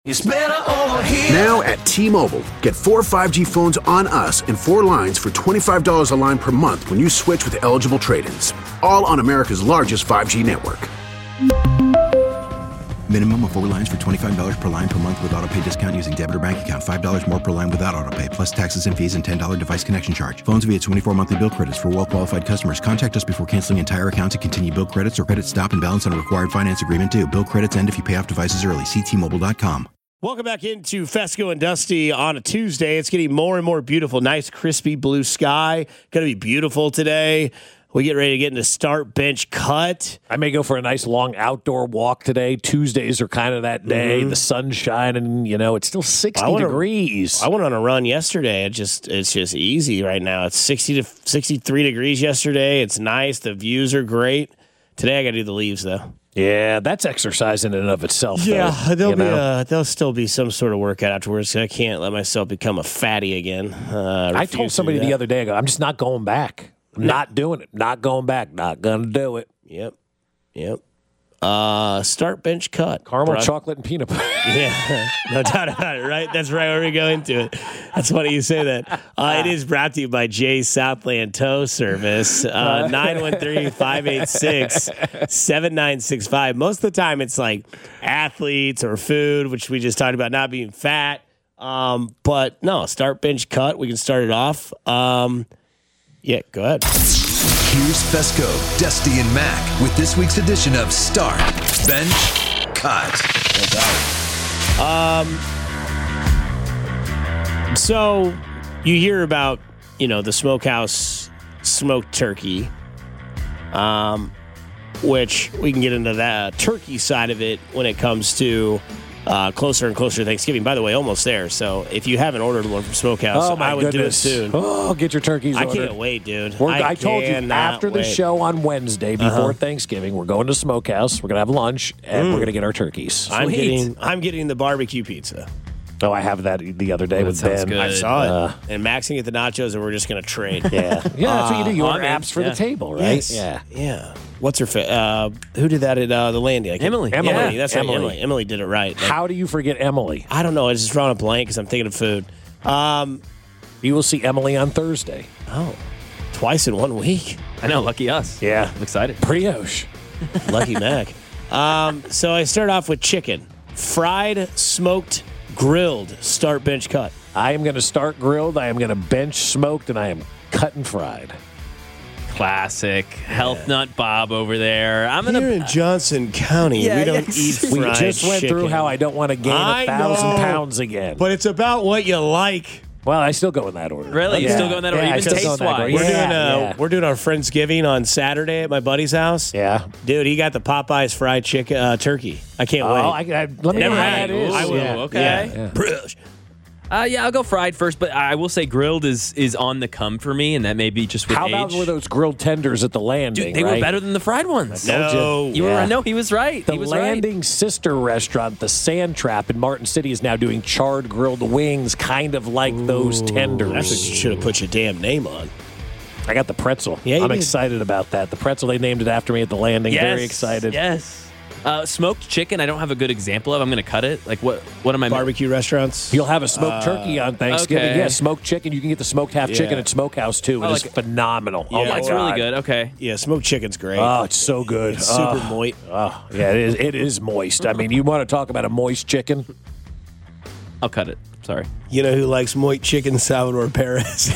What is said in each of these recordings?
It's better over here. Now at T-Mobile, get 4 5G phones on us and 4 lines for $25 a line per month when you switch with eligible trade-ins. All on America's largest 5G network. Minimum of 4 lines for $25 per line per month with autopay discount using debit or bank account. $5 more per line without autopay, plus taxes and fees and $10 device connection charge. Phones via 24 monthly bill credits for well-qualified customers. Contact us before canceling entire account to continue bill credits or credit stop and balance on a required finance agreement due. Bill credits end if you pay off devices early. See T-Mobile.com. Welcome back into Fesco and Dusty on a Tuesday. It's getting more and more beautiful. Nice, crispy blue sky. Going to be beautiful today. We get ready to get into start, bench, cut. I may go for a nice long outdoor walk today. Tuesdays are kind of that day. The sun's shining. It's still 60 degrees. I went on a run yesterday. It's just easy right now. It's 60 to 63 degrees yesterday. It's nice. The views are great. Today I got to do the leaves though. Yeah, that's exercise in and of itself. Yeah, though, there'll still be some sort of workout afterwards. I can't let myself become a fatty again. I told somebody the other day, I'm just not going back. I'm not doing it. Not going back. Not going to do it. Yep. Start, bench, cut. Caramel, chocolate, and peanut butter. Yeah, no doubt about it, right? That's right where we go into it. That's funny you say that. It is brought to you by Jay's Southland Tow Service, 913-586-7965. Most of the time it's like athletes or food, which we just talked about not being fat. But no, start, bench, cut. We can start it off. Yeah, go ahead. Here's Fesco, Dusty, and Mac with this week's edition of Start, Bench, Cut. So you hear about, the smokehouse smoked turkey, which we can get into that turkey side of it when it comes to closer and closer to Thanksgiving. By the way, almost there. So if you haven't ordered one from Smokehouse, I would do it soon. Oh, get your turkeys ordered. I can't wait, dude. I told you after the show on Wednesday before Thanksgiving, we're going to Smokehouse. We're going to have lunch, and we're going to get our turkeys. I'm getting the barbecue pizza. Oh, I have that the other day with Ben. Good. I saw it. And Max can get the nachos, and we're just going to trade. Yeah, that's what you do. You order apps for the table, right? Yes. Yeah. What's her who did that at the landing? Emily. Yeah, that's right. Emily did it right. How do you forget Emily? I don't know. I just drawn a blank because I'm thinking of food. You will see Emily on Thursday. Oh, twice in 1 week. I know. Lucky us. Yeah. I'm excited. Brioche. Lucky Mac. So I start off with chicken. Fried, smoked, grilled, start, bench, cut. I am going to start grilled. I am going to bench smoked, and I am cut and fried. Classic. Health Nut Bob over there. Here in Johnson County, we don't eat fried We just went through how I don't want to gain 1,000 pounds again. But it's about what you like. Well, I still go in that order. Really? You still go in that order? Even taste-wise? We're doing our Friendsgiving on Saturday at my buddy's house. Yeah. Dude, he got the Popeyes fried chicken turkey. I can't wait. Let me know how that is. I will. Yeah. Okay. I'll go fried first, but I will say grilled is on the come for me, and that may be just with How age. about were those grilled tenders at the landing? Dude, they were better than the fried ones. No. No, he was right. The he was landing sister restaurant, the Sand Trap in Martin City, is now doing charred grilled wings, kind of like those tenders. That's what you should have put your damn name on. I got the pretzel. Yeah, I'm excited about that. The pretzel, they named it after me at the landing. Yes, Very excited. Yes. Smoked chicken, I don't have a good example of. I'm going to cut it. Like, what am I... Barbecue restaurants? You'll have a smoked turkey on Thanksgiving. Okay. Yeah, smoked chicken. You can get the smoked half chicken at Smokehouse, too. It is phenomenal. Yeah, That's really good. Okay. Yeah, smoked chicken's great. Oh, it's so good. It's super moist. Oh, yeah, it is moist. I mean, you want to talk about a moist chicken? I'll cut it. Sorry. You know who likes moist chicken? Salvador Perez.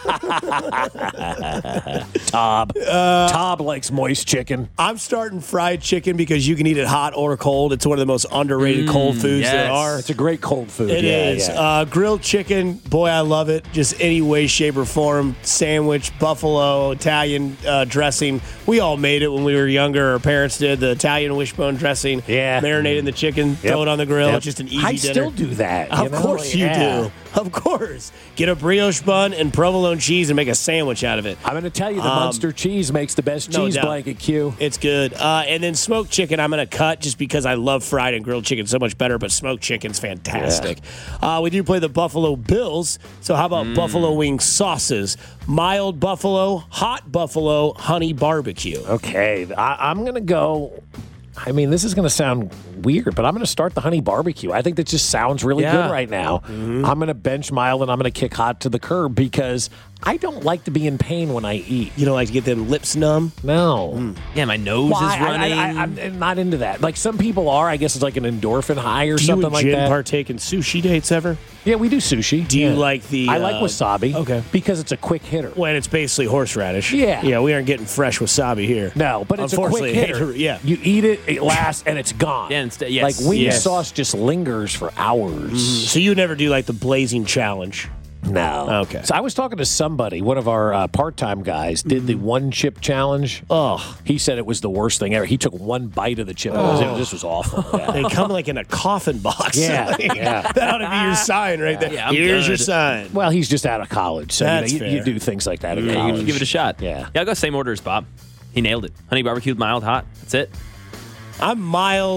Tob likes moist chicken. I'm starting fried chicken because you can eat it hot or cold. It's one of the most underrated cold foods there are. It's a great cold food. It is. Yeah. Grilled chicken, boy, I love it. Just any way, shape, or form. Sandwich, buffalo, Italian dressing. We all made it when we were younger. Our parents did the Italian wishbone dressing. Yeah. Marinating the chicken, throw it on the grill. It's just an easy dinner. I still do that. Of course you do. Of course. Get a brioche bun and provolone cheese and make a sandwich out of it. I'm going to tell you, the Munster cheese makes the best cheese blanket, Q. It's good. And then smoked chicken, I'm going to cut just because I love fried and grilled chicken so much better, but smoked chicken's fantastic. Yeah. We do play the Buffalo Bills, so how about buffalo wing sauces? Mild buffalo, hot buffalo, honey barbecue. Okay, I'm going to go I mean, this is going to sound weird, but I'm going to start the honey barbecue. I think that just sounds really good right now. Mm-hmm. I'm going to bench mild and I'm going to kick hot to the curb because I don't like to be in pain when I eat. You don't like to get them lips numb? No. Yeah, my nose is running. I'm not into that. Like some people are. I guess it's like an endorphin high or something like that. Do you and Jen partake in sushi dates ever? Yeah, we do sushi. Do you like the... I like wasabi. Okay. Because it's a quick hitter. When it's basically horseradish. Yeah. Yeah, we aren't getting fresh wasabi here. No, but it's a quick hitter. Yeah. You eat it, it lasts, and it's gone. Yeah, yes. Like wing sauce just lingers for hours. So you never do like the blazing challenge? No. Okay. So I was talking to somebody, one of our part-time guys, did the one chip challenge. Oh. He said it was the worst thing ever. He took one bite of the chip. This was awful. Yeah. They come like in a coffin box. Yeah. That ought to be your sign right there. Yeah, Here's your sign. Well, he's just out of college, so That's you do things like that in You college. can give it a shot. Yeah. I'll go same order as Bob. He nailed it. Honey barbecue, mild, hot. That's it. I'm mild,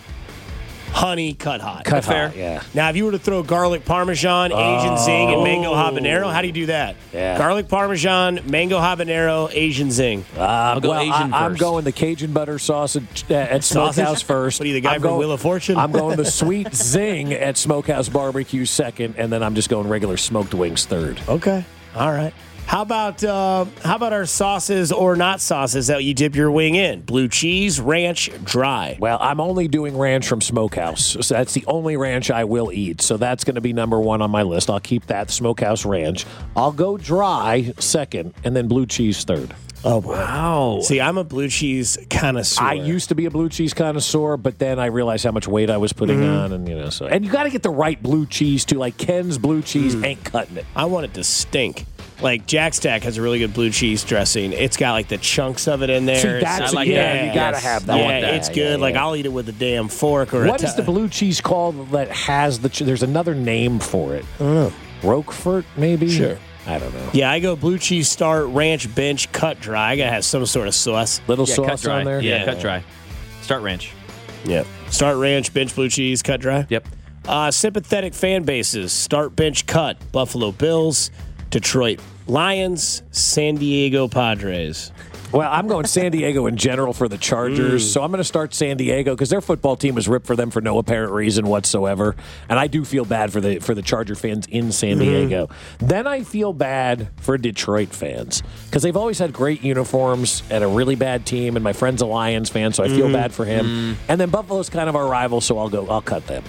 honey, cut hot. Cut fair. hot, yeah. Now, if you were to throw garlic parmesan, Asian zing, and mango habanero, how do you do that? Yeah. Garlic parmesan, mango habanero, Asian zing. I'll go Asian I'm first. going the Cajun butter sausage at Smokehouse first. What are you, the guy from Wheel of Fortune? I'm going the sweet zing at Smokehouse Barbecue second, and then I'm just going regular smoked wings third. Okay. All right. How about our sauces or not sauces that you dip your wing in? Blue cheese, ranch, dry. Well, I'm only doing ranch from Smokehouse. So that's the only ranch I will eat. So that's going to be number one on my list. I'll keep that Smokehouse ranch. I'll go dry second, and then blue cheese third. Oh, boy. Wow. See, I'm a blue cheese connoisseur. I used to be a blue cheese connoisseur, but then I realized how much weight I was putting on, and and you got to get the right blue cheese too. Like Ken's blue cheese ain't cutting it. I want it to stink. Like Jack Stack has a really good blue cheese dressing. It's got like the chunks of it in there. See, that's I like you that. got to have that. Yeah, it's good. Like I'll eat it with a damn fork or What is the blue cheese called that has there's another name for it? I don't know. Roquefort, maybe? Sure. I don't know. Yeah, I go blue cheese, start, ranch, bench, cut dry. I got to have some sort of sauce. Little cut sauce dry. on there? Yeah, cut dry. Start ranch. Yep. Start, ranch, bench, blue cheese, cut dry. Yep. Sympathetic fan bases. Start, bench, cut. Buffalo Bills, Detroit Lions, San Diego Padres. Well, I'm going San Diego in general for the Chargers, so I'm going to start San Diego because their football team was ripped for them for no apparent reason whatsoever, and I do feel bad for the Charger fans in San Diego. Then I feel bad for Detroit fans because they've always had great uniforms and a really bad team, and my friend's a Lions fan, so I feel bad for him. And then Buffalo's kind of our rival, so I'll cut them.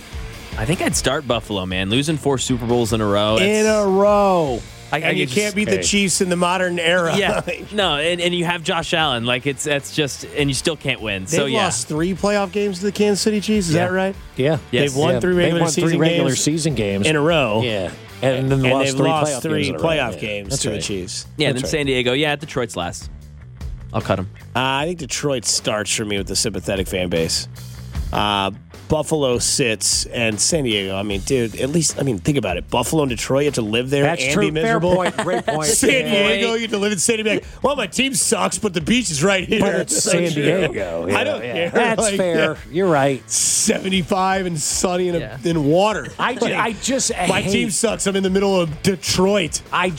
I think I'd start Buffalo, man. Losing 4 Super Bowls in a row. In a row. And you can't beat the Chiefs in the modern era. Yeah, no, and you have Josh Allen. Like that's just, and you still can't win. They've lost 3 playoff games to the Kansas City Chiefs. Is that right? Yeah. Yes. They've won 3 regular season games in a row. Yeah. And then they've lost 3 games playoff games That's to right. the Chiefs. Yeah, then San Diego. Yeah, Detroit's last. I'll cut them. I think Detroit starts for me with the sympathetic fan base. Buffalo sits, and San Diego. I mean, dude, at least, think about it. Buffalo and Detroit, you have to live there That's and true. be miserable. Fair point. Great point. San Diego, you have to live in San Diego. Well, my team sucks, but the beach is right here. But it's San Diego. I don't care. That's fair. You're right. 75 and sunny in water. I just my hate, team sucks. I'm in the middle of Detroit. I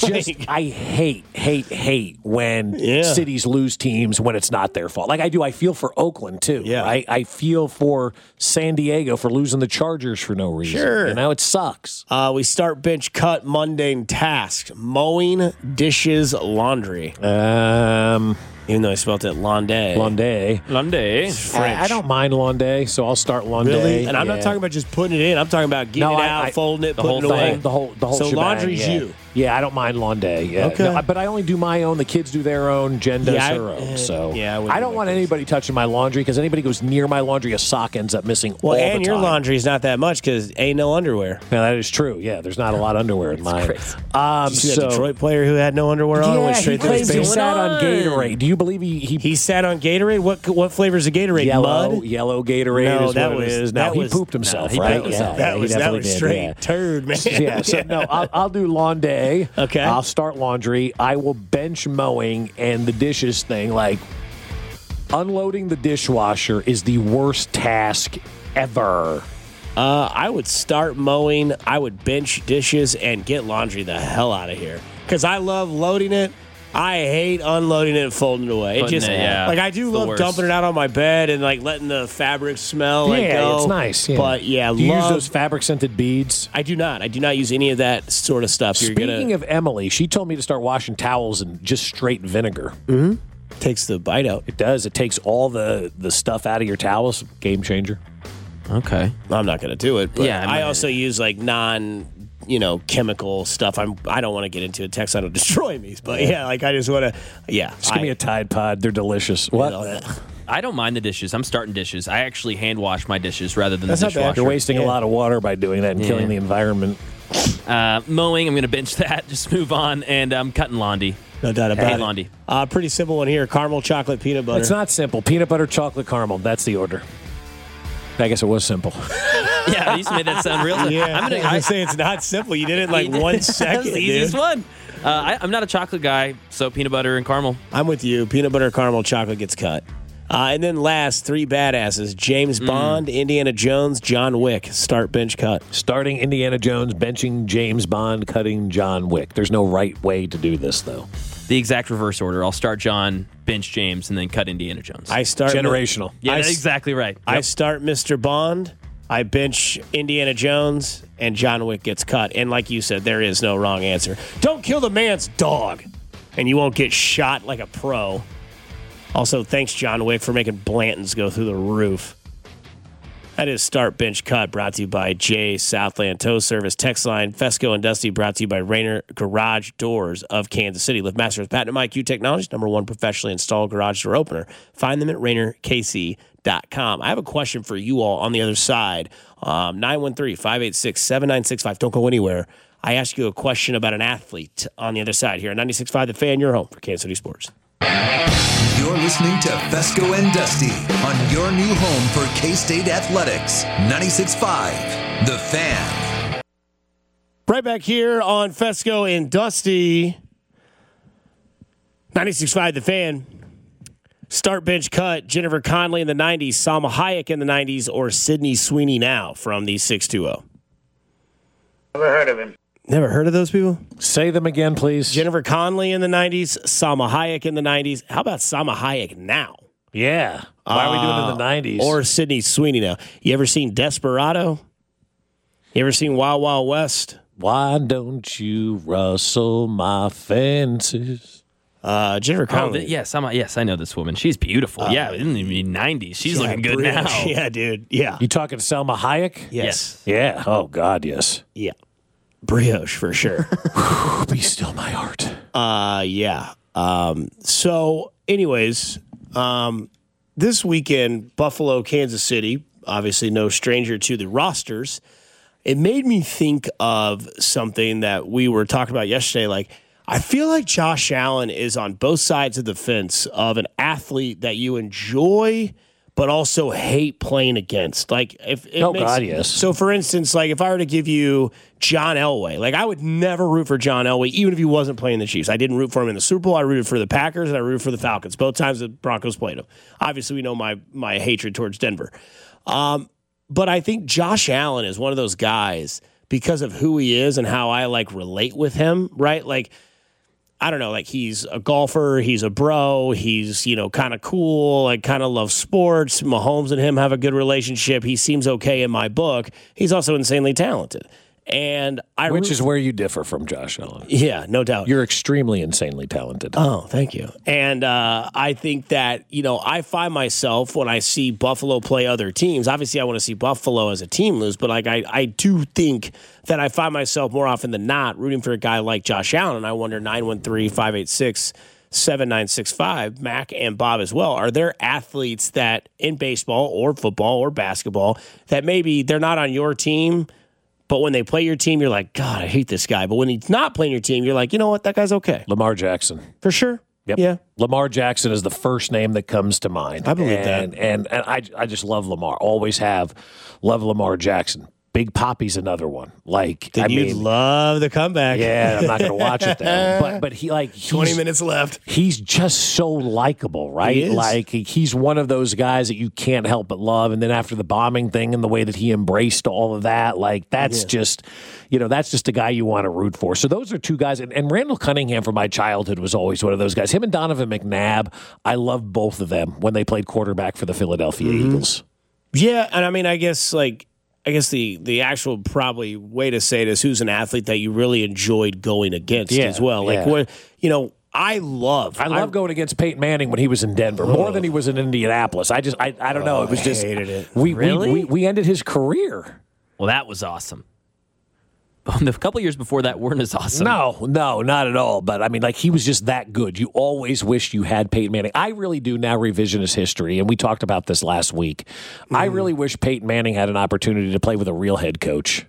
hate when cities lose teams when it's not their fault. Like I do. I feel for Oakland too. Yeah. Right? I feel for San Diego for losing the Chargers for no reason. Sure. It sucks. We start bench cut mundane tasks: mowing, dishes, laundry. Even though I spelled it Londay. Londay. French. I don't mind Londay, so I'll start Londay. Really? And I'm not talking about just putting it in. I'm talking about getting it out, folding it, putting it away. The whole so shebang, laundry's you. Yeah, I don't mind Londay. Yeah. Okay. No, but I only do my own. The kids do their own. Jen does her own. So I don't want anybody touching my laundry because anybody goes near my laundry, a sock ends up missing all the time. And your laundry is not that much because ain't no underwear. Yeah, that is true. Yeah, there's not a lot of underwear in mine. Did you see that Detroit player who had no underwear on? Went straight he through his claims he face? sat on Gatorade. Do you believe he sat on Gatorade? What flavors of Gatorade? Mud? Yellow Gatorade No, is that what it was- is. Now that he was- pooped himself, no, he right? pooped himself. That he was definitely did, straight yeah. turd, man. Yeah, so no, I'll do Londay. Okay. I'll start laundry. I will bench mowing and the dishes thing. Like unloading the dishwasher is the worst task ever. I would start mowing. I would bench dishes and get laundry the hell out of here because I love loading it I hate unloading it and folding it away. Putting it, yeah. Like, I do It's the love worst. dumping it out on my bed and, like, letting the fabric smell. Like, Yeah, go. it's nice. Yeah. But, yeah, Do you use those fabric-scented beads? I do not. I do not use any of that sort of stuff. Speaking of Emily, she told me to start washing towels in just straight vinegar. takes the bite out. It does. It takes all the stuff out of your towels. Game changer. Okay. I'm not going to do it, but Yeah, I also use, like, chemical stuff. I don't want to get into it. Text will destroy me. But, like, I just want to, Just give me a Tide Pod. They're delicious. What? I don't mind the dishes. I'm starting dishes. I actually hand wash my dishes rather than That's the not bad. dishwasher. You're wasting a lot of water by doing that and killing the environment. Mowing, I'm going to bench that. Just move on. And I'm cutting laundry. No doubt about it. Laundry. Pretty simple one here. Caramel, chocolate, peanut butter. It's not simple. Peanut butter, chocolate, caramel. That's the order. I guess it was simple. Yeah, you just made that sound real. Yeah, I'm gonna I say it's not simple. You did it in like 1 second. That was the easiest dude. one. I'm not a chocolate guy, so peanut butter and caramel. I'm with you. Peanut butter, caramel, chocolate gets cut. And then last, 3 badasses. James Bond, Indiana Jones, John Wick. Start, bench, cut. Starting Indiana Jones, benching James Bond, cutting John Wick. There's no right way to do this, though. The exact reverse order. I'll start John, bench James, and then cut Indiana Jones. I start Generational. Yeah, that's exactly right. I start Mr. Bond. I bench Indiana Jones, and John Wick gets cut. And like you said, there is no wrong answer. Don't kill the man's dog, and you won't get shot like a pro. Also, thanks, John Wick, for making Blanton's go through the roof. That is Start, Bench, Cut, brought to you by Jay Southland Tow Service. Text line, Fesco and Dusty, brought to you by Rainer Garage Doors of Kansas City. Lift Masters Patent IQ Technologies, #1 professionally installed garage door opener. Find them at RainerKC.com. I have a question for you all on the other side. 913-586-7965. Don't go anywhere. I ask you a question about an athlete on the other side here. 96.5 The Fan, your home for Kansas City Sports. You're listening to Fesco and Dusty on your new home for K-State Athletics. 96.5 The Fan. Right back here on Fesco and Dusty. 96.5 The Fan. Start, bench, cut. Jennifer Conley in the 90s, Salma Hayek in the 90s, or Sydney Sweeney now from the 620. Never heard of him. Never heard of those people? Say them again, please. Jennifer Conley in the 90s, Salma Hayek in the 90s. How about Salma Hayek now? Yeah. Why are we doing it in the 90s? Or Sydney Sweeney now? You ever seen Desperado? You ever seen Wild Wild West? Why don't you rustle my fences? Jennifer Conley. Yes, I know this woman. She's beautiful. Yeah, in the 90s. She's looking good brioche. now. Yeah, dude. Yeah. You talking to Salma Hayek? Yes. Yeah. Oh, God, yes. Yeah. Brioche for sure. Be still my heart. Yeah. So, anyways, this weekend, Buffalo, Kansas City, obviously no stranger to the rosters. It made me think of something that we were talking about yesterday. Like, I feel like Josh Allen is on both sides of the fence of an athlete that you enjoy but also hate playing against. Like, if it God, yes. So, for instance, like if I were to give you John Elway, like I would never root for John Elway, even if he wasn't playing the Chiefs. I didn't root for him in the Super Bowl. I rooted for the Packers and I rooted for the Falcons. Both times the Broncos played them. Obviously, we know my hatred towards Denver. But I think Josh Allen is one of those guys because of who he is and how I like relate with him. Right, like. I don't know, like he's a golfer, he's a bro, he's, kind of cool, like kind of loves sports. Mahomes and him have a good relationship. He seems okay in my book. He's also insanely talented. And Which is where you differ from Josh Allen. Yeah, no doubt. You're extremely insanely talented. Oh, thank you. And I think that, I find myself when I see Buffalo play other teams, obviously I want to see Buffalo as a team lose, but like I do think that I find myself more often than not rooting for a guy like Josh Allen. And I wonder, 913-586-7965, Mac and Bob as well, are there athletes that in baseball or football or basketball that maybe they're not on your team, but when they play your team, you're like, God, I hate this guy. But when he's not playing your team, you're like, you know what? That guy's okay. Lamar Jackson. For sure. Yep. Yeah. Lamar Jackson is the first name that comes to mind. I believe that. And I just love Lamar. Always have. Love Lamar Jackson. Big Poppy's another one. Like, Then you'd love the comeback. yeah, I'm not going to watch it though. But he like 20 minutes left. He's just so likable, right? He is. Like he's one of those guys that you can't help but love. And then after the bombing thing and the way that he embraced all of that, like that's just, that's just a guy you want to root for. So those are two guys. And Randall Cunningham from my childhood was always one of those guys. Him and Donovan McNabb, I loved both of them when they played quarterback for the Philadelphia Eagles. Yeah, and I mean, I guess the actual probably way to say it is who's an athlete that you really enjoyed going against as well. Like what I love going against Peyton Manning when he was in Denver more than he was in Indianapolis. I don't know. It was just hated it. We ended his career. Well, that was awesome. The couple years before that weren't as awesome. No, not at all. But I mean, like he was just that good. You always wished you had Peyton Manning. I really do now revisionist history, and we talked about this last week. I really wish Peyton Manning had an opportunity to play with a real head coach.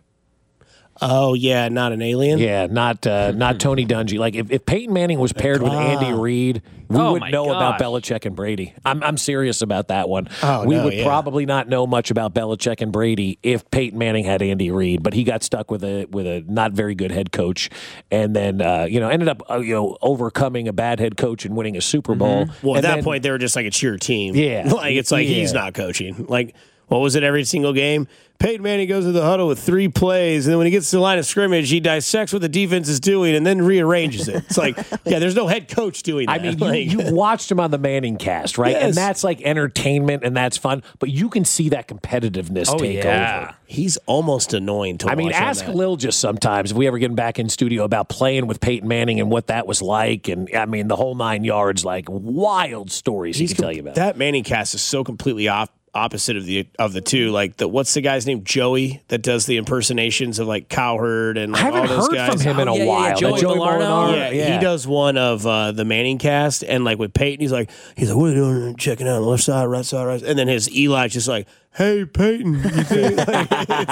Oh yeah, not an alien. Yeah, not Tony Dungy. Like if Peyton Manning was paired with Andy Reid, we would know about Belichick and Brady. I'm serious about that one. We would probably not know much about Belichick and Brady if Peyton Manning had Andy Reid, but he got stuck with a not very good head coach, and then ended up overcoming a bad head coach and winning a Super Bowl. Well, at that point, they were just like a cheer team. Yeah, like it's like he's not coaching. Like what was it every single game? Peyton Manning goes to the huddle with 3 plays, and then when he gets to the line of scrimmage, he dissects what the defense is doing and then rearranges it. It's like, there's no head coach doing that. I mean, you've watched him on the Manning cast, right? Yes. And that's like entertainment and that's fun, but you can see that competitiveness take over. He's almost annoying to watch. I mean, ask Lil just sometimes if we ever get him back in studio about playing with Peyton Manning and what that was like. And I mean, the whole 9 yards, like wild stories he can tell you about. That Manning cast is so completely opposite of the two. Like what's the guy's name? Joey that does the impersonations of like Cowherd and like I haven't all those heard guys. from him in a while. Joey Molinaro. Yeah, he does one of the Manning cast, and like with Peyton, he's like, what are you doing? Checking out on the left side, right side, right. And then his Eli's just like, hey Peyton, you think? Like,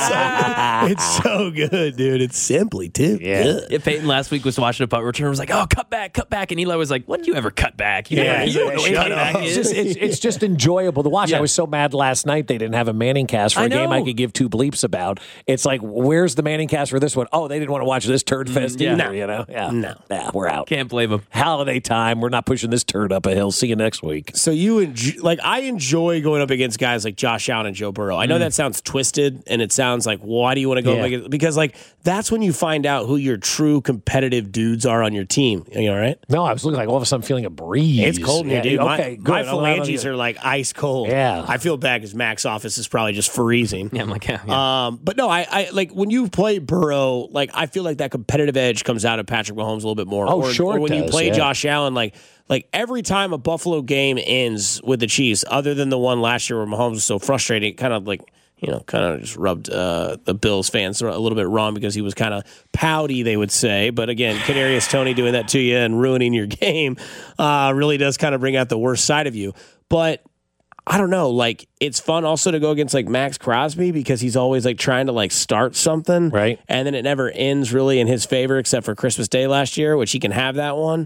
it's so good, dude. It's simply too good. Yeah, Peyton last week was watching a punt return. Was like, oh, cut back, and Eli was like, when do you ever cut back? You don't know what cut back is. It's just enjoyable to watch. I was so mad last night they didn't have a Manning cast for a game I could give 2 bleeps about. It's like, where's the Manning cast for this one? Oh, they didn't want to watch this turd fest either, No, we're out. Can't blame them. Holiday time. We're not pushing this turd up a hill. See you next week. So I enjoy going up against guys like Josh Allen and Joe Burrow. I know that sounds twisted, and it sounds like, why do you want to go up against? Because like that's when you find out who your true competitive dudes are on your team. Are you all right? No, I was looking like all of a sudden feeling a breeze. It's cold in here, dude. Okay, good. My phalanges are like ice cold. Yeah. I feel bad because Mac's office is probably just freezing. Yeah, I'm like, But no, I like when you play Burrow, like I feel like that competitive edge comes out of Patrick Mahomes a little bit more. Oh, sure. Or when you play yeah. Josh Allen, like every time a Buffalo game ends with the Chiefs, other than the one last year where Mahomes was so frustrated, it kind of like, kind of just rubbed the Bills fans a little bit wrong because he was kind of pouty, they would say. But again, Kadarius Toney doing that to you and ruining your game really does kind of bring out the worst side of you. But I don't know, like it's fun also to go against like Max Crosby because he's always like trying to like start something, right? And then it never ends really in his favor except for Christmas Day last year, which he can have that one.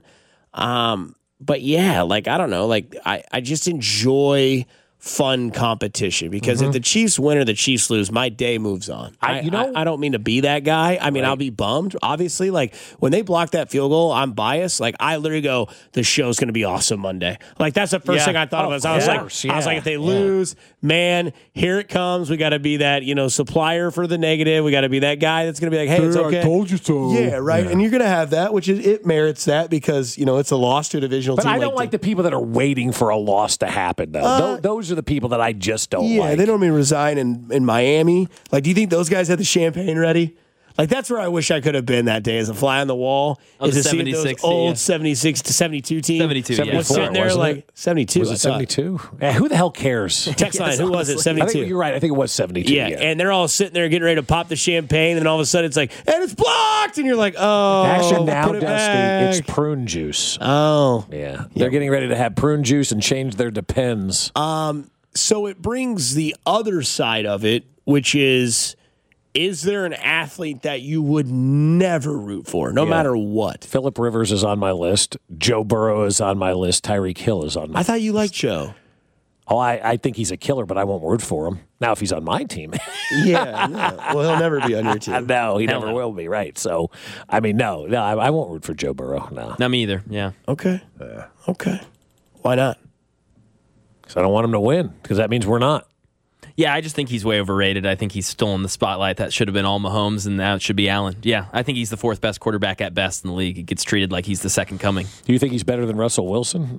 But yeah, like I don't know, like I just enjoy fun competition because if the Chiefs win or the Chiefs lose, my day moves on. I don't mean to be that guy. I mean, I'll be bummed. Obviously, like when they block that field goal, I'm biased. Like I literally go, the show's going to be awesome Monday. Like that's the first thing I thought of. I was like, if they lose, man, here it comes. We got to be that supplier for the negative. We got to be that guy that's going to be like, hey, it's okay. I told you so. Yeah, right. Yeah. And you're going to have that, which it merits that because it's a loss to a divisional team. But I don't like the people that are waiting for a loss to happen though. Those are the people that I just don't like. Yeah, they normally resign in Miami. Like, do you think those guys had the champagne ready? Like, that's where I wish I could have been that day as a fly on the wall. Is to see those old 76 to 72 team. 72, yeah. Was sitting there like 72. Was it 72? Yeah, who the hell cares? Text line, who was it? 72. I think you're right. I think it was 72. Yeah, and they're all sitting there getting ready to pop the champagne, and then all of a sudden it's like, and it's blocked! And you're like, oh, actually, now, put it Dusty, back. it's prune juice. Oh. Yeah. They're getting ready to have prune juice and change their Depends. So it brings the other side of it, which is there an athlete that you would never root for, no matter what? Phillip Rivers is on my list. Joe Burrow is on my list. Tyreek Hill is on my list. I thought you liked Joe. Oh, I think he's a killer, but I won't root for him. Now, if he's on my team, Yeah, no. Well, he'll never be on your team. no, he Hell never no. will be, right? So, I mean, no, I won't root for Joe Burrow, no. Not me either. Yeah. Okay. Okay. Why not? Because I don't want him to win, because that means we're not. Yeah, I just think he's way overrated. I think he's still in the spotlight. That should have been all Mahomes, and now it should be Allen. Yeah, I think he's the fourth best quarterback at best in the league. He gets treated like he's the second coming. Do you think he's better than Russell Wilson?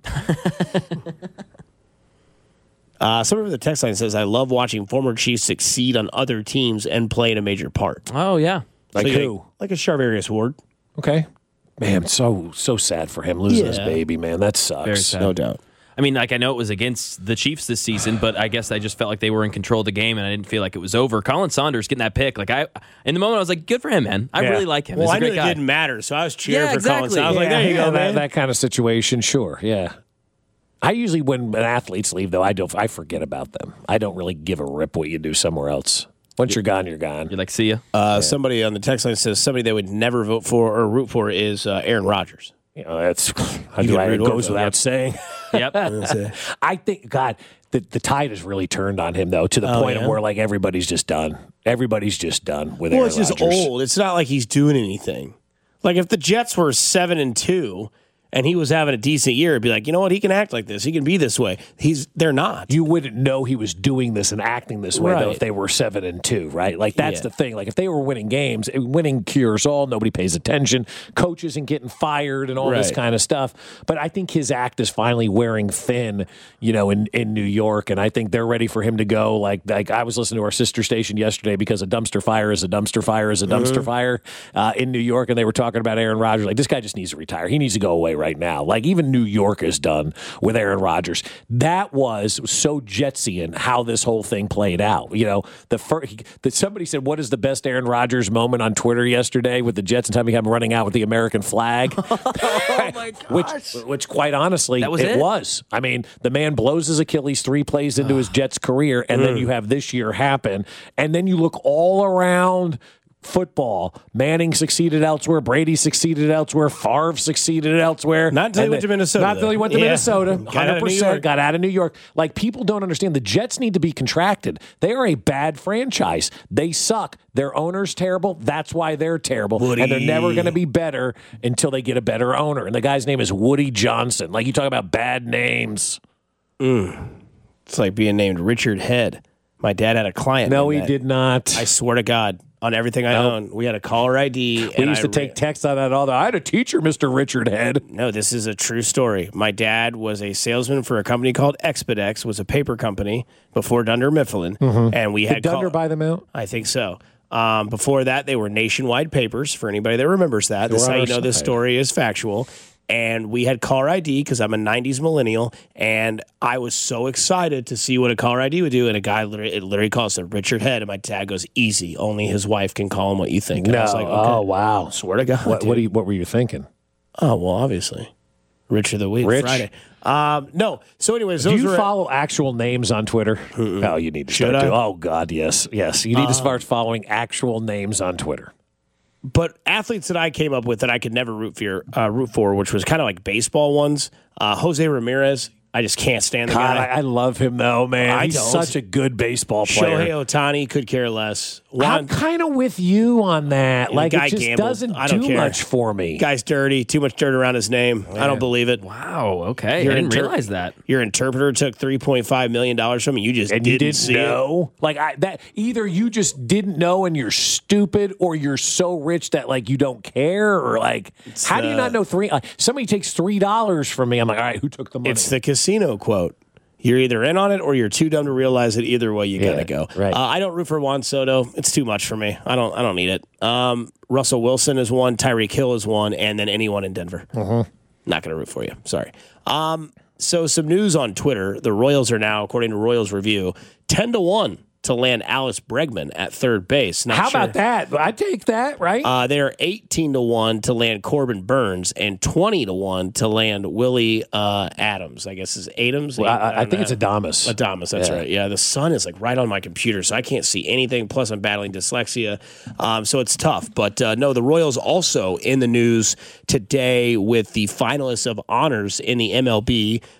Somebody from the text line says, I love watching former Chiefs succeed on other teams and play in a major part. Oh, yeah. Like So, who? Like a Charvarius Ward. Okay. Man, so sad for him losing his Yeah. baby, man. That sucks. Very sad. No doubt. I mean, like, I know it was against the Chiefs this season, but I guess I just felt like they were in control of the game, and I didn't feel like it was over. Colin Saunders getting that pick, like, in the moment, I was like, good for him, man. I really like him. Well, He's a I knew great it guy. didn't matter, so I was cheering Yeah, for Colin. exactly. I was like, there you go, man. That kind of situation, sure, yeah. I usually, when athletes leave, though, I forget about them. I don't really give a rip what you do somewhere else. Once you're gone, you're gone. You're like, see ya. Somebody on the text line says somebody they would never vote for or root for is Aaron Rodgers. You know, that's can it root goes for him. without saying. Yep. I think, God, the tide has really turned on him, though, to the point yeah? of where, like, everybody's just done. Everybody's just done with Well, Aaron it's just Rodgers. old. It's not like he's doing anything. Like if the Jets were 7-2 and he was having a decent year, it'd be like, you know what? He can act like this. He can be this way. They're not. You wouldn't know he was doing this and acting this way, though, Right. if they were 7-2, right? Like, that's Yeah. the thing. Like, if they were winning games, winning cures all, nobody pays attention, coach isn't getting fired and all this Right. kind of stuff. But I think his act is finally wearing thin, you know, in New York, and I think they're ready for him to go. Like I was listening to our sister station yesterday because a dumpster fire is a dumpster fire is a dumpster fire in New York, and they were talking about Aaron Rodgers. Like, this guy just needs to retire. He needs to go away right now. Like, even New York is done with Aaron Rodgers. That was so Jetsian how this whole thing played out. You know, somebody said, "What is the best Aaron Rodgers moment on Twitter yesterday with the Jets and having him running out with the American flag?" Oh, my gosh. Which quite honestly, That was it? was. I mean, the man blows his Achilles 3 plays into his Jets career, and then you have this year happen, and then you look all around football. Manning succeeded elsewhere. Brady succeeded elsewhere. Favre succeeded elsewhere. Not until he went to Minnesota, Not until he went to though. Yeah. Minnesota. Got out of New 100% York. got out of New York. Like, people don't understand. The Jets need to be contracted. They are a bad franchise. They suck. Their owner's terrible. That's why they're terrible. Woody. And they're never going to be better until they get a better owner. And the guy's name is Woody Johnson. Like, you talk about bad names. It's like being named Richard Head. My dad had a client. No, named he that. did not. I swear to God, on everything I own, we had a caller ID. We used to take texts on that all the I had a teacher, Mr. Richard Head. No, this is a true story. My dad was a salesman for a company called Expedex, was a paper company before Dunder Mifflin, and we had Did Dunder buy them out? I think so. Before that, they were Nationwide papers. For anybody that remembers that, this is how you know this story is factual. And we had caller ID because I'm a 90s millennial, and I was so excited to see what a caller ID would do. And a guy literally calls it Richard Head, and my dad goes, "Easy, only his wife can call him what you think." And I was like, okay. Oh, wow. Swear to God. dude. What were you thinking? Oh, well, obviously. Rich of the Week, Rich? Friday. No. So, anyways, Do those you were follow actual names on Twitter? Oh, you need to Should start I? to. Oh, God, yes. Yes. You need to start following actual names on Twitter. But athletes that I came up with that I could never root for, which was kind of like baseball ones. Jose Ramirez, I just can't stand the God, guy. I love him, though, man. I He's don't. such a good baseball player. Shohei Ohtani could care less. I'm kind of with you on that. The Like, guy it just gambled. doesn't I don't do care. much for me. Guy's dirty. Too much dirt around his name. I don't believe it. Wow. Okay. Your I didn't inter- realize that. Your interpreter took $3.5 million from him. You just And you didn't see know? Like, that either you just didn't know and you're stupid, or you're so rich that, like, you don't care, or, like, how do you not know somebody takes $3 from me? I'm like, all right, who took the money? It's the casino quote. You're either in on it or you're too dumb to realize it. Either way, you gotta go. right. I don't root for Juan Soto. It's too much for me. I don't need it. Russell Wilson is one. Tyreek Hill is one, and then anyone in Denver. Not gonna root for you. Sorry. So some news on Twitter. The Royals are now, according to Royals Review, 10-1 to land Alice Bregman at third base. Not How sure. about that? I take that, right? They're 18-1 to land Corbin Burns and 20-1 to land Willie Adams. I guess is Adams. I think it's Adames. Adames, that's right. Yeah, the sun is like right on my computer, so I can't see anything. Plus, I'm battling dyslexia, so it's tough. But no, the Royals also in the news today with the finalists of honors in the MLB.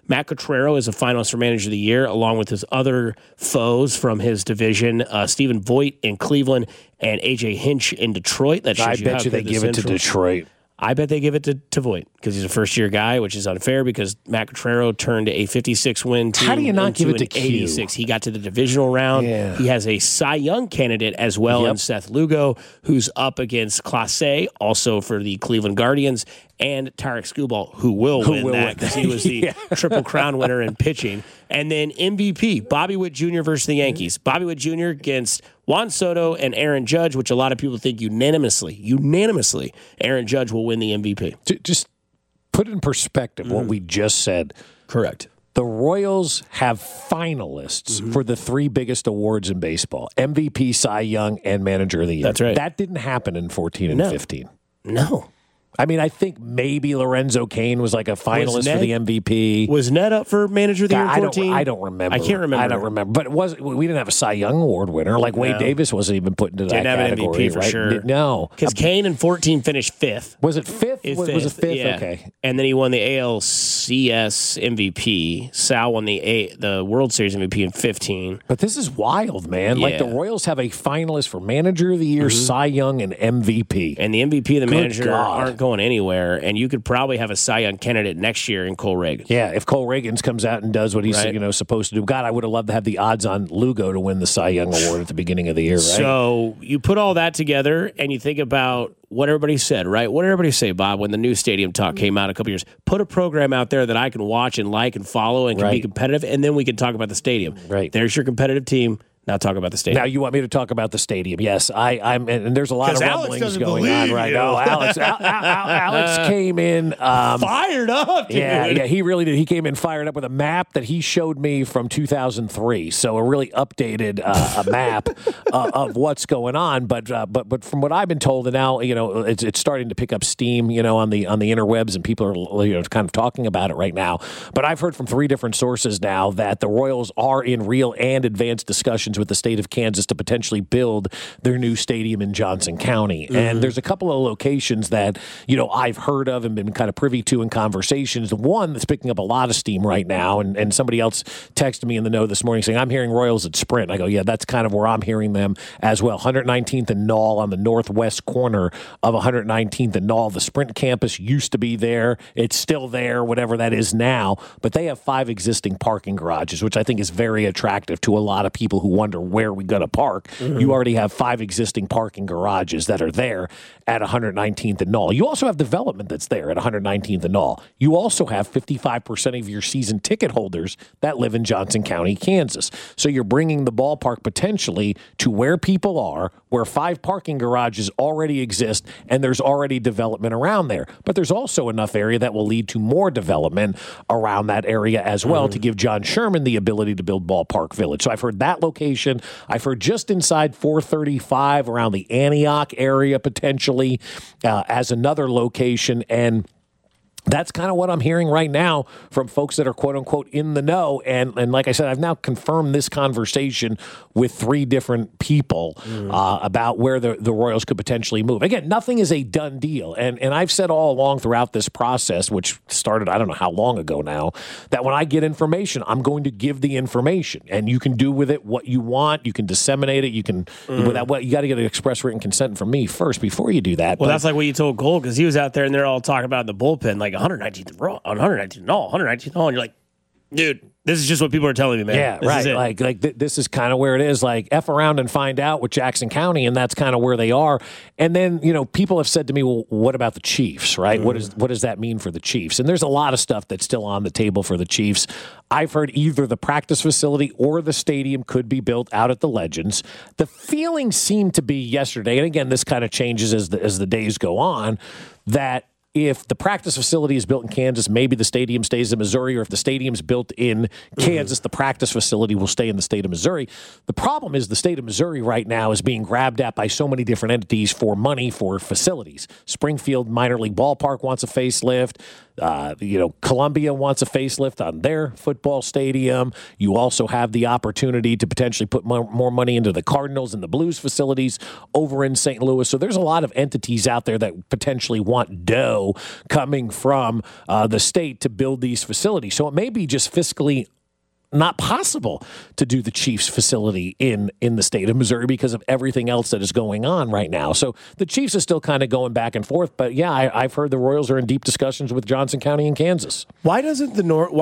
Matt Cottrero is a finalist for Manager of the Year, along with his other foes from his division, Stephen Voigt in Cleveland and A.J. Hinch in Detroit. That shows I you how bet you they good give this it to interim- Detroit. I bet they give it to Voigt because he's a first-year guy, which is unfair because Matt Cottrero turned a 56-win team How do you not into give it to an Q? 86. He got to the divisional round. Yeah. He has a Cy Young candidate as well in Seth Lugo, who's up against Clase, also for the Cleveland Guardians, and Tarek Skubal, who will win that because he was the Triple Crown winner in pitching. And then MVP, Bobby Witt Jr. versus the Yankees. Bobby Witt Jr. against Juan Soto and Aaron Judge, which a lot of people think unanimously, Aaron Judge will win the MVP. Just put in perspective what we just said. Correct. The Royals have finalists for the 3 biggest awards in baseball: MVP, Cy Young, and Manager of the Year. That's right. That didn't happen in 14 and 15. No. I mean, I think maybe Lorenzo Cain was like a finalist for the MVP. Was Ned up for Manager of the Year in 14? I don't remember. I can't remember. I don't remember. But we didn't have a Cy Young Award winner. Like Wade Davis wasn't even put into that Didn't have an category. MVP for right? sure. No. Because Kane in 14 finished 5th. Was it 5th? Was it 5th? Yeah. Okay. And then he won the ALCS MVP. Sal won the World Series MVP in 15. But this is wild, man. Like the Royals have a finalist for Manager of the Year, Cy Young, and MVP. And the MVP and the manager God. aren't going anywhere. And you could probably have a Cy Young candidate next year in Cole Reagan. Yeah, if Cole Reagans comes out and does what he's supposed to do. God, I would have loved to have the odds on Lugo to win the Cy Young Award at the beginning of the year, right? So you put all that together and you think about what everybody said, right? What did everybody say, Bob, when the new stadium talk came out a couple years? Put a program out there that I can watch and like and follow and can be competitive, and then we can talk about the stadium. Right. There's your competitive team. Now talk about the stadium. Now you want me to talk about the stadium? Yes, I'm, and there's a lot of rumblings going on right now. Alex came in fired up, dude. Yeah, he really did. He came in fired up with a map that he showed me from 2003. So a really updated a map of what's going on. But from what I've been told, and now it's starting to pick up steam, on the interwebs, and people are kind of talking about it right now. But I've heard from 3 different sources now that the Royals are in real and advanced discussions with the state of Kansas to potentially build their new stadium in Johnson County. And there's a couple of locations that, I've heard of and been kind of privy to in conversations. One that's picking up a lot of steam right now, and somebody else texted me in the know this morning saying, I'm hearing Royals at Sprint. I go, yeah, that's kind of where I'm hearing them as well. 119th and Knoll on the northwest corner of 119th and Knoll. The Sprint campus used to be there. It's still there, whatever that is now. But they have 5 existing parking garages, which I think is very attractive to a lot of people who wonder where we're going to park. You already have 5 existing parking garages that are there at 119th and Knoll. You also have development that's there at 119th and Knoll. You also have 55% of your season ticket holders that live in Johnson County, Kansas. So you're bringing the ballpark potentially to where people are, where 5 parking garages already exist, and there's already development around there. But there's also enough area that will lead to more development around that area as well to give John Sherman the ability to build Ballpark Village. So I've heard that location. I've heard just inside 435 around the Antioch area potentially as another location. And that's kind of what I'm hearing right now from folks that are quote unquote in the know. And like I said, I've now confirmed this conversation with 3 different people about where the Royals could potentially move. Again, nothing is a done deal. And I've said all along throughout this process, which started, I don't know how long ago now, that when I get information, I'm going to give the information, and you can do with it what you want. You can disseminate it. You can, without what you got to get an express written consent from me first before you do that. Well, that's like what you told Cole, because he was out there and they're all talking about the bullpen, like 119th Raw, 119th Knoll, 119th Knoll, and you're like, dude, this is just what people are telling me, man. Yeah, this right. Is Like this is kind of where it is. Like, F around and find out with Jackson County, and that's kind of where they are. And then, people have said to me, well, what about the Chiefs, right? What does that mean for the Chiefs? And there's a lot of stuff that's still on the table for the Chiefs. I've heard either the practice facility or the stadium could be built out at the Legends. The feeling seemed to be yesterday, and again, this kind of changes as the days go on, that if the practice facility is built in Kansas, maybe the stadium stays in Missouri, or if the stadium's built in Kansas, the practice facility will stay in the state of Missouri. The problem is the state of Missouri right now is being grabbed at by so many different entities for money for facilities. Springfield Minor League Ballpark wants a facelift. Columbia wants a facelift on their football stadium. You also have the opportunity to potentially put more money into the Cardinals and the Blues facilities over in St. Louis. So there's a lot of entities out there that potentially want dough flow coming from the state to build these facilities. So it may be just fiscally not possible to do the Chiefs facility in the state of Missouri because of everything else that is going on right now. So the Chiefs are still kind of going back and forth. But yeah, I've heard the Royals are in deep discussions with Johnson County and Kansas. Why doesn't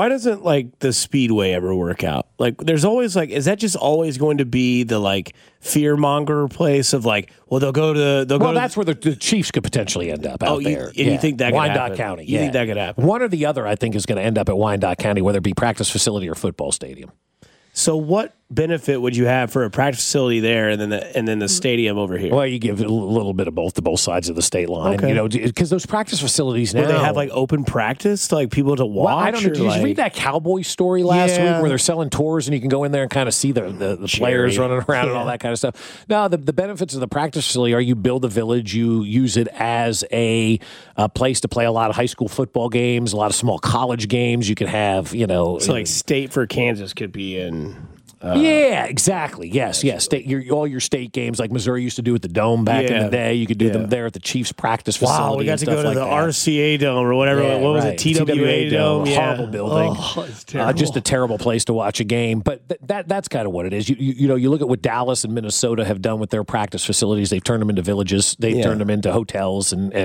like the Speedway ever work out? Like, there's always like, is that just always going to be the like fear monger place of like, well, that's where the Chiefs could potentially end up out there. You think that could Wyandotte happen? County? You think that could happen? One or the other, I think, is going to end up at Wyandotte County, whether it be practice facility or football stadium. So what benefit would you have for a practice facility there and then the stadium over here? Well, you give a little bit of both to both sides of the state line, because those practice facilities now. Will they have like open practice to like people to watch? Well, I don't know. Did you read that Cowboy story last week where they're selling tours and you can go in there and kind of see the players running around and all that kind of stuff? No, the benefits of the practice facility are you build a village, you use it as a place to play a lot of high school football games, a lot of small college games. You can have, So like State for Kansas could be in. Yeah, exactly. Yes. All your state games, like Missouri used to do at the Dome back in the day, you could do them there at the Chiefs practice facility. Wow, we got to go to the RCA Dome or whatever. Yeah, what was it? TWA Dome. Horrible building. Oh, it's terrible. Just a terrible place to watch a game. But that's kind of what it is. You look at what Dallas and Minnesota have done with their practice facilities. They've turned them into villages. They've turned them into hotels and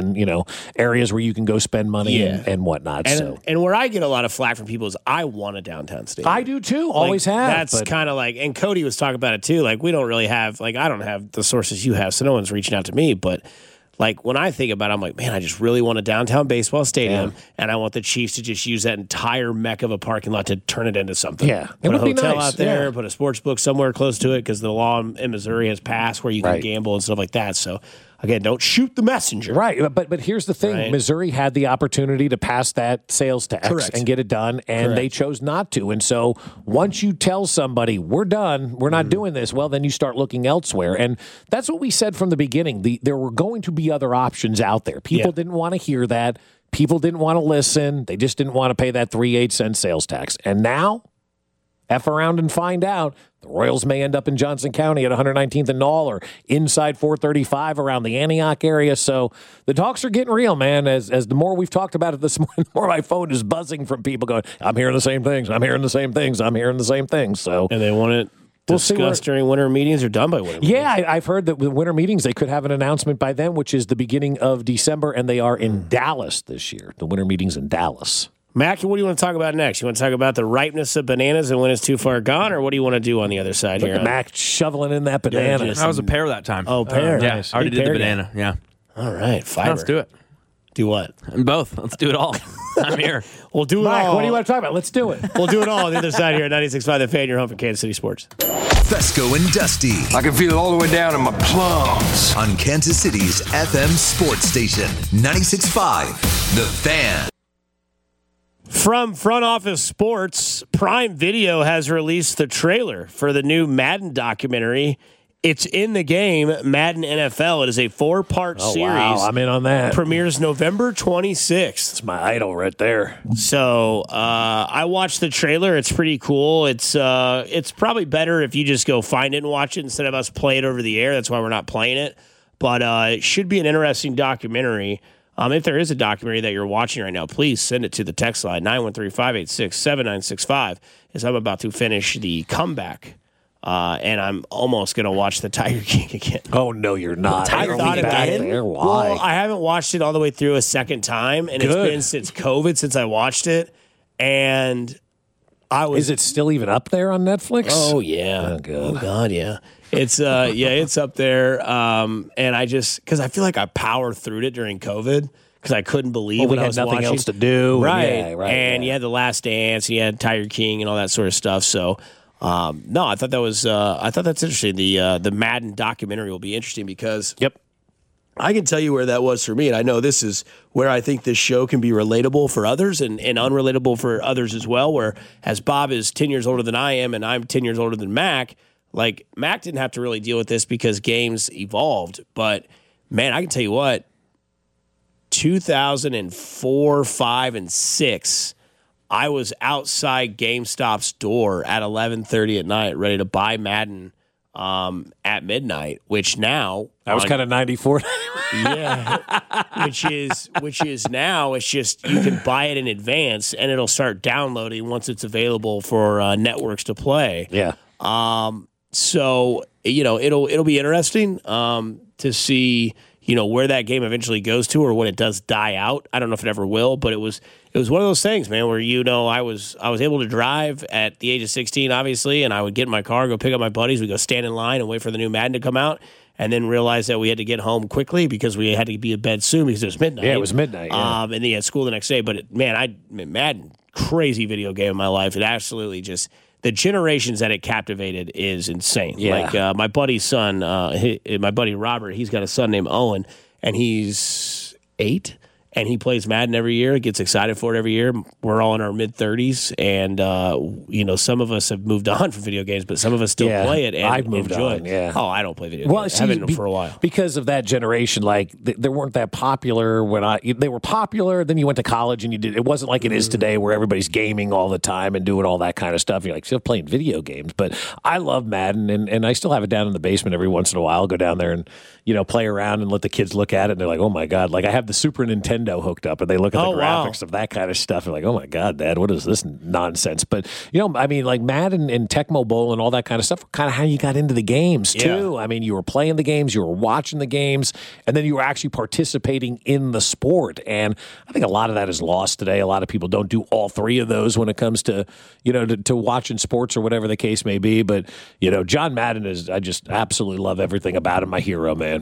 areas where you can go spend money and whatnot. And where I get a lot of flack from people is I want a downtown stadium. I do too. Always have. That's kind of like, and Cody was talking about it too. Like, we don't really have, like, I don't have the sources you have, so no one's reaching out to me. But like, when I think about it, I'm like, man, I just really want a downtown baseball stadium, and I want the Chiefs to just use that entire mecca of a parking lot to turn it into something. Yeah, put a hotel out there, put a sports book somewhere close to it, because the law in Missouri has passed where you can gamble and stuff like that. So again, don't shoot the messenger. Right, but here's the thing. Right. Missouri had the opportunity to pass that sales tax and get it done, and they chose not to. And so once you tell somebody, we're done, we're not doing this, well, then you start looking elsewhere. And that's what we said from the beginning. There were going to be other options out there. People didn't want to hear that. People didn't want to listen. They just didn't want to pay that 3/8 sales tax. And now, F around and find out. The Royals may end up in Johnson County at 119th and Knoll or inside 435 around the Antioch area. So the talks are getting real, man. As the more we've talked about it this morning, the more my phone is buzzing from people going, I'm hearing the same things. I'm hearing the same things. I'm hearing the same things. So, and they want it discussed during winter meetings or done by winter meetings? Yeah, I've heard that with winter meetings, they could have an announcement by then, which is the beginning of December, and they are in Dallas this year. The winter meeting's in Dallas. Mac, what do you want to talk about next? You want to talk about the ripeness of bananas and when it's too far gone, or what do you want to do on the other side here? Mac shoveling in that banana. I was a pear that time. Oh, pear. Yeah, I already did the banana. Yeah. All right, fiber. Let's do it. Do what? Both. Let's do it all. I'm here. We'll do it Mike, all. what do you want to talk about? Let's do it. We'll do it all on the other side here at 96.5 The Fan, your home for Kansas City sports. Fesco and Dusty I can feel it all the way down in my plums. on Kansas City's FM sports station, 96.5 The Fan. From Front Office Sports, Prime Video has released the trailer for the new Madden documentary. It's in the game, Madden NFL. It is a 4-part series. Wow, I'm in on that. Premieres November 26th. It's my idol right there. So I watched the trailer. It's pretty cool. It's probably better if you just go find it and watch it instead of us play it over the air. That's why we're not playing it. But it should be an interesting documentary. If there is a documentary that you're watching right now, please send it to the text line, 913-586-7965, as I'm about to finish the comeback. And I'm almost going to watch the Tiger King again. Oh, no, you're not. I thought again. Why? Well, I haven't watched it all the way through a second time, and it's been since COVID since I watched it. And I was. Is it still even up there on Netflix? Oh yeah. Oh God, yeah. It's it's up there. And I just because I feel like I powered through it during COVID because I couldn't believe what I was nothing watching. else to do. Right, And you had The Last Dance, and you had Tiger King, and all that sort of stuff. So. No, I thought that was. I thought that's interesting. The Madden documentary will be interesting because I can tell you where that was for me, and I know this is where I think this show can be relatable for others and unrelatable for others as well. Where as Bob is 10 years older than I am, and I'm 10 years older than Mac. Like Mac didn't have to really deal with this because games evolved, but man, I can tell you what. 2004, 5, and 6. I was outside GameStop's door at 11:30 at night, ready to buy Madden at midnight. Which now that was kind of 94. Yeah, which is now it's just you can buy it in advance and it'll start downloading once it's available for networks to play. Yeah. So it'll be interesting to see where that game eventually goes to or when it does die out. I don't know if it ever will, but it was one of those things, man, where I was able to drive at the age of 16, obviously, and I would get in my car, go pick up my buddies, we'd go stand in line and wait for the new Madden to come out. And then realized that we had to get home quickly because we had to be in bed soon because it was midnight. Yeah, it was midnight. Yeah. And then you had school the next day. But Madden, crazy video game in my life. It absolutely just the generations that it captivated is insane. Yeah. Like my buddy's son, my buddy Robert, he's got a son named Owen, and he's 8. And he plays Madden every year, gets excited for it every year. We're all in our mid-30s, and some of us have moved on from video games, but some of us still play it and I've moved enjoy on, it. yeah. Oh, I don't play video games. I haven't for a while. Because of that generation, like they weren't that popular they were popular. Then you went to college and it wasn't like it is today where everybody's gaming all the time and doing all that kind of stuff. You're like still playing video games, but I love Madden and I still have it down in the basement every once in a while. I'll go down there and play around and let the kids look at it, and they're like, "Oh my god!" Like I have the Super Nintendo hooked up, and they look at the graphics of that kind of stuff. They're like, "Oh my god, Dad, what is this nonsense?" But like Madden and Tecmo Bowl and all that kind of stuff, kind of how you got into the games too. I mean, you were playing the games, you were watching the games, and then you were actually participating in the sport. And I think a lot of that is lost today. A lot of people don't do all three of those when it comes to to watching sports or whatever the case may be. But John Madden I just absolutely love everything about him. My hero, man.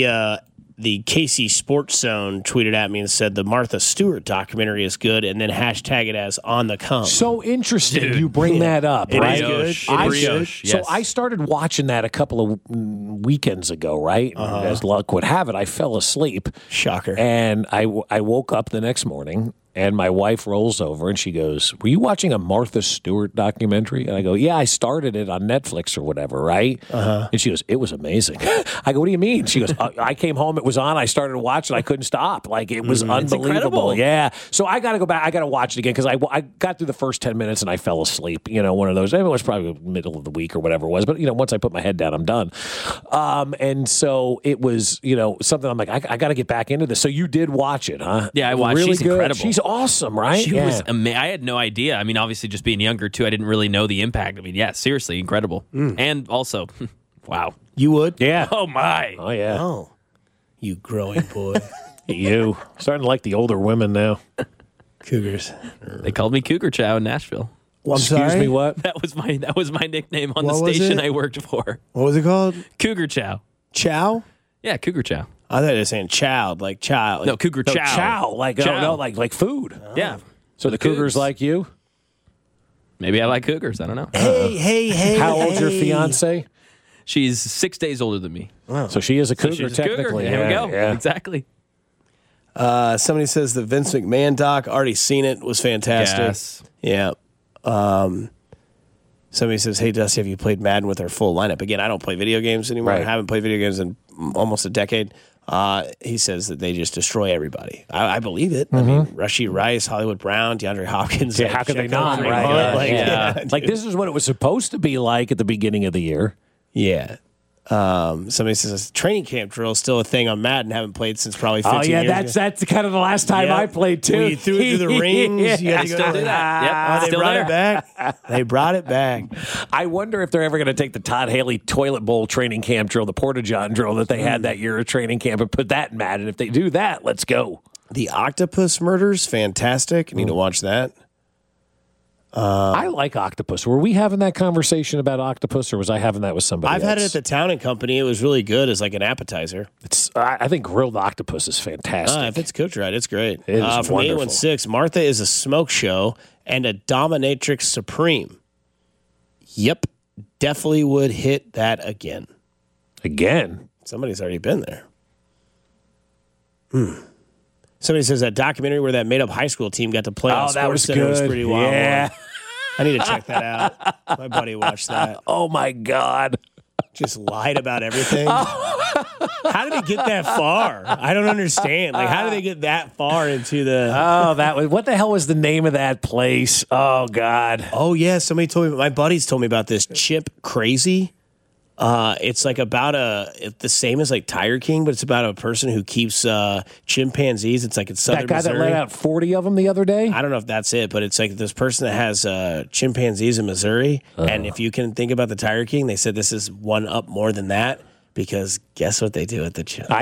The KC Sports Zone tweeted at me and said the Martha Stewart documentary is good, and then hashtag it as on the come. So interesting you bring that up, right? Yes. So I started watching that a couple of weekends ago, right? As luck would have it, I fell asleep. Shocker. And I woke up the next morning, and my wife rolls over and she goes, "Were you watching a Martha Stewart documentary?" And I go, "Yeah, I started it on Netflix or whatever, right?" And she goes, "It was amazing." I go, "What do you mean?" She goes, "I came home, it was on, I started to watch it, I couldn't stop. Like, it was unbelievable." Yeah. So I got to go back, I got to watch it again because I got through the first 10 minutes and I fell asleep. One of those, it was probably the middle of the week or whatever it was. But, once I put my head down, I'm done. And so it was, something I'm like, I got to get back into this. So you did watch it, huh? Yeah, I watched. Really She's good. incredible. She's awesome, right? She was amazing. I had no idea. I mean, obviously, just being younger, too, I didn't really know the impact. I mean, yeah, seriously, incredible. And also, wow. You would? Yeah. Oh, my. Oh, yeah. Oh, you growing boy. You. Starting to like the older women now. Cougars. They called me Cougar Chow in Nashville. Well, Excuse me, what? That was my nickname on the What was station it? I worked for. What was it called? Cougar Chow. Chow? Yeah, Cougar Chow. I thought they were saying child, like child. No, Cougar Chow. Chow. Like, Chow. Oh, no, like food. Yeah. So the Cougars Cougs. like you? Maybe I like Cougars. I don't know. Hey. How old's your fiance? She's 6 days older than me. So she is a So Cougar, she's a Cougar. technically. There we Yeah, go. yeah. Exactly. Somebody says the Vince McMahon doc, already seen it, was fantastic. Yes. Yeah. Somebody says, "Hey, Dusty, have you played Madden with our full lineup?" Again, I don't play video games anymore. Right. I haven't played video games in almost a decade. He says that they just destroy everybody. I believe it. I mean, Rashee Rice, Hollywood Brown, DeAndre Hopkins. Yeah, how could they not? Patrick Right? Hunt, like, Yeah. Like, this is what it was supposed to be like at the beginning of the year. Yeah. Somebody says training camp drill is still a thing on Madden. Haven't played since probably 15 Oh, yeah, years that's kind of the last time Yep. I played, too. When you threw it through the rings. You had to go Still do that. Yep. Oh, they Still brought there. it back. They brought it back. I wonder if they're ever going to take the Todd Haley toilet bowl training camp drill, the Porta-John drill that they had that year at training camp, and put that in Madden. If they do that, let's go. The Octopus Murders, fantastic. I need to watch that. I like Octopus. Were we having that conversation about Octopus, or was I having that with somebody I've else? had it at the Town and Company. It was really good as like an appetizer. I think grilled octopus is fantastic. If it's cooked right, it's great. It is from wonderful. 816, Martha is a smoke show and a dominatrix supreme. Yep, definitely would hit that again. Again? Somebody's already been there. Somebody says that documentary where that made-up high school team got to play on that was SportsCenter was good. pretty wild. Yeah. I need to check that out. My buddy watched that. Oh, my God. Just lied about everything. How did he get that far? I don't understand. Like, how did they get that far into the... Oh, that was... What the hell was the name of that place? Oh, God. Oh, yeah. Somebody told me... My buddies told me about this. Chip Crazy. It's like about the same as like Tiger King, but it's about a person who keeps chimpanzees. It's like in southern That guy Missouri. that let out 40 of them the other day? I don't know if that's it, but it's like this person that has chimpanzees in Missouri. And if you can think about the Tiger King, they said this is one up more than that because guess what they do at the chims?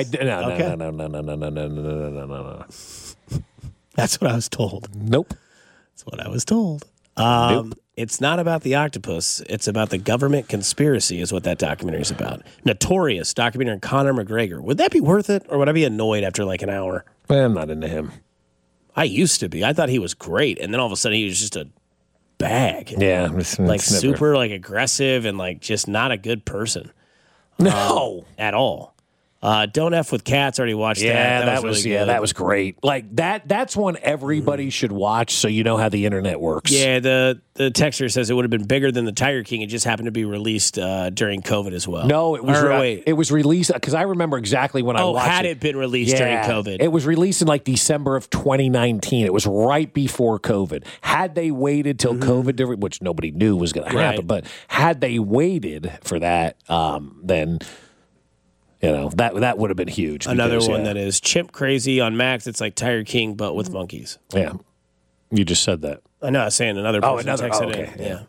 No. That's what I was told. Nope. That's what I was told. Nope. It's not about the octopus. It's about the government conspiracy is what that documentary is about. Notorious documentary on Conor McGregor. Would that be worth it? Or would I be annoyed after like an hour? I'm not into him. I used to be. I thought he was great. And then all of a sudden he was just a bag. Yeah. Like super like aggressive and like just not a good person. No. At all. Don't F with Cats. Already watched that. Yeah, that really was good. that was great. Like that's one everybody should watch so you know how the internet works. Yeah, the texter says it would have been bigger than the Tiger King. It just happened to be released during COVID as well. No, it was wait. it was released because I remember exactly when I watched it. Had it been released during COVID? It was released in like December of 2019. It was right before COVID. Had they waited till COVID, which nobody knew was going to happen, but had they waited for that, then that would have been huge. Another one that is Chimp Crazy on Max. It's like Tiger King, but with monkeys. Yeah, you just said that. I know. I was saying another person texted in. Yeah.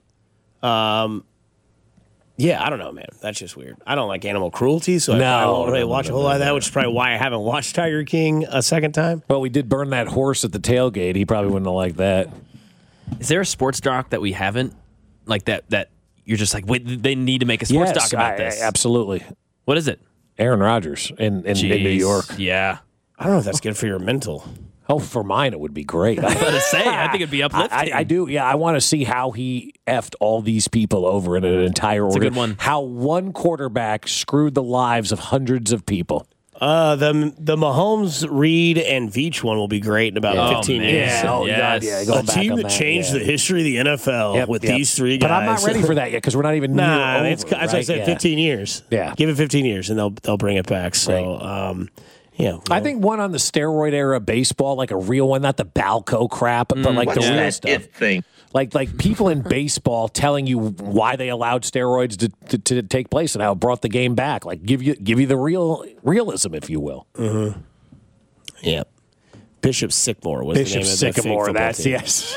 Yeah, I don't know, man. That's just weird. I don't like animal cruelty, so I won't really watch a whole lot of that, which is probably why I haven't watched Tiger King a second time. Well, we did burn that horse at the tailgate. He probably wouldn't have liked that. Is there a sports doc that we haven't like that you're just like, wait, they need to make a sports doc about this? Absolutely. What is it? Aaron Rodgers in New York. Yeah. I don't know if that's good for your mental. Oh, for mine, it would be great. I was about to say, I think it'd be uplifting. I do. Yeah, I want to see how he effed all these people over in an entire order. It's a good one. How one quarterback screwed the lives of hundreds of people. The Mahomes, Reed, and Veach one will be great in about 15 years. Yeah, God, yeah. A team that changed the history of the NFL with these three guys. But I'm not ready for that yet because we're not even near over, as I said, 15 years. Yeah. Give it 15 years, and they'll bring it back. So, yeah. I think one on the steroid era baseball, like a real one, not the Balco crap, but like the real stuff. Like people in baseball telling you why they allowed steroids to take place and how it brought the game back. Like give you the realism, if you will. Mm-hmm. Yeah. Bishop Sycamore was the name of the Sycamore. That's team. yes.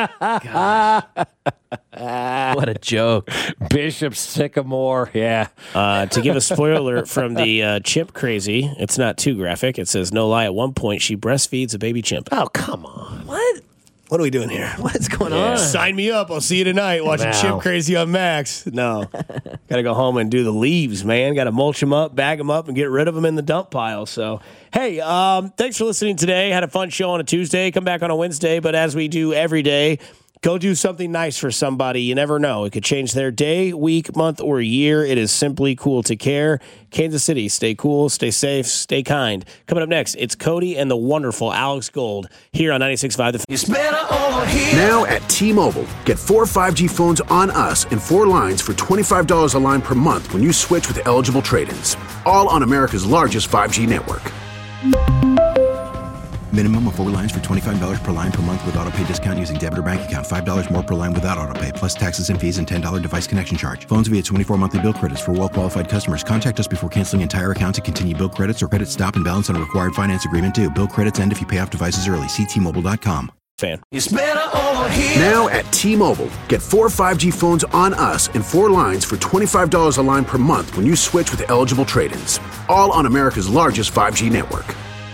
What a joke. Bishop Sycamore. Yeah. To give a spoiler alert from the Chimp Crazy, it's not too graphic. It says, no lie, at one point she breastfeeds a baby chimp. Oh, come on. What are we doing here? What's going on? Sign me up. I'll see you tonight watching Chimp Crazy on Max. No. Got to go home and do the leaves, man. Got to mulch them up, bag them up, and get rid of them in the dump pile. So, hey, thanks for listening today. Had a fun show on a Tuesday. Come back on a Wednesday. But as we do every day, go do something nice for somebody. You never know. It could change their day, week, month, or year. It is simply cool to care. Kansas City, stay cool, stay safe, stay kind. Coming up next, it's Cody and the wonderful Alex Gold here on 96.5 The Fan. Now at T-Mobile, get 4 5G phones on us and 4 lines for $25 a line per month when you switch with eligible trade-ins. All on America's largest 5G network. Minimum of 4 lines for $25 per line per month with auto pay discount using debit or bank account. $5 more per line without auto pay, plus taxes and fees and $10 device connection charge. Phones via 24 monthly bill credits for well-qualified customers. Contact us before canceling entire account to continue bill credits or credit stop and balance on a required finance agreement due. Bill credits end if you pay off devices early. See T-Mobile.com. Fan. Now at T-Mobile, get 4 5G phones on us and 4 lines for $25 a line per month when you switch with eligible trade-ins. All on America's largest 5G network.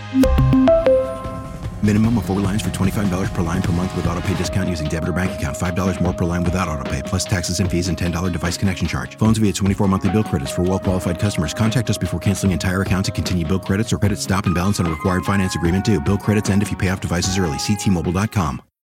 Minimum of 4 lines for $25 per line per month with auto pay discount using debit or bank account. $5 more per line without auto pay, plus taxes and fees and $10 device connection charge. Phones via 24 monthly bill credits for well-qualified customers. Contact us before canceling entire account to continue bill credits or credit stop and balance on a required finance agreement due. Bill credits end if you pay off devices early. See T-Mobile.com.